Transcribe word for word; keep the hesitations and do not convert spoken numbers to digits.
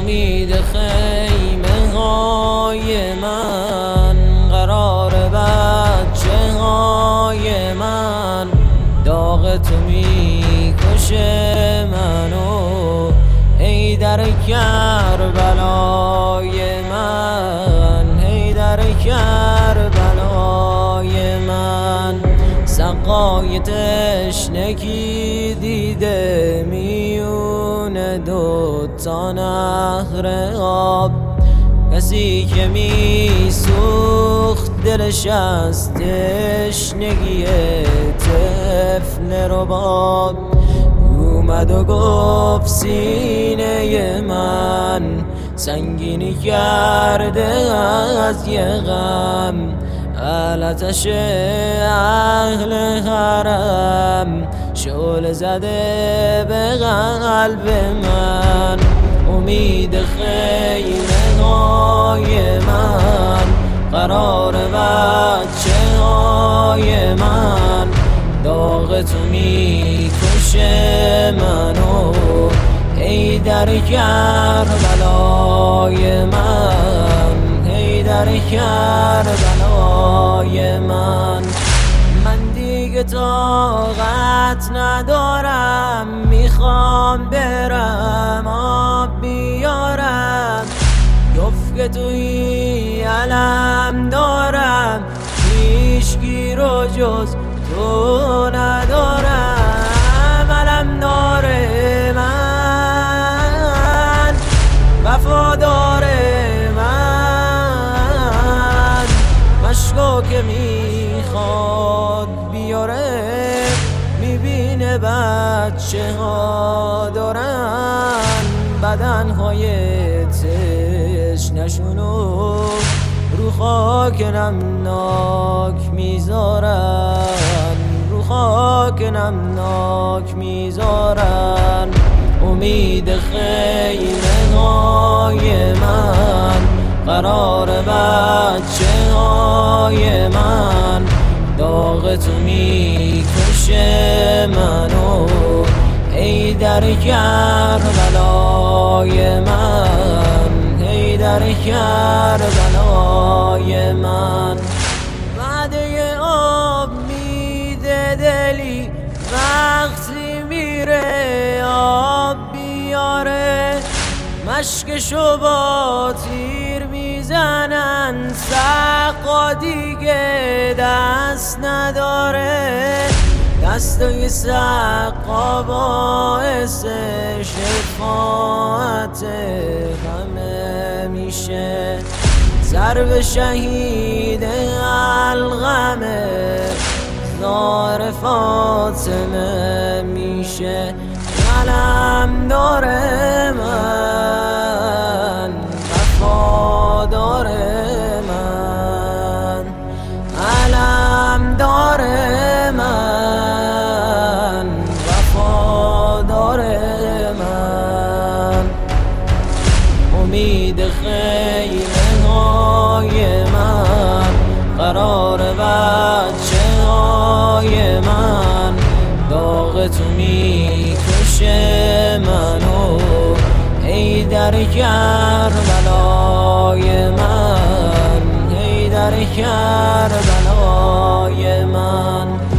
امید خیمه های من، قرار بچه های من، داغ تو میکشه منو ای در کربلای من، ای در کربلای من. سقای تشنگی دیده میون دو تا نهر آب، کسی که میسوخت دلش از تشنگی طفل رباب، اومد و گفت سینه من سنگینی کرده از یه غم، علتش اهل حرم شعله زده به قلب من. امید خیمه های من، قرار بچه های من، داغ تو میکشه منو ای در کربلای من، ای در کربلای من. من دیگه طاقت ندارم، میخوام برم آب بیارم، یفت توی علم دارم، هیچگی رو جز تو ندارم. علم داره من، وفادار من، مشکو که میخواد بیاره، میبینه بچه ها دارن بدنهای تشنشونو رو خاک نمناک میذارن، رو خاک نمناک میذارن. امید خیمه های من، قرار بچه های من، داغ تو میکشه منو ای در کربلای من، ای در کربلای من. وعده آب میده دلی وقتی میره آب بیاره، مشکشو با تیر میزنن، سقا دیگه دست نداره، دستای سقا باعث شفاعت همه میشه، ضرب شهید الغمه زار فاطمه میشه. علم داره من، وفادار من، علم داره من، وفادار من. امید خیمه های من، قرار بچه های من، داغ تو میکشه منو ای در کربلای من، ای در کربلای من.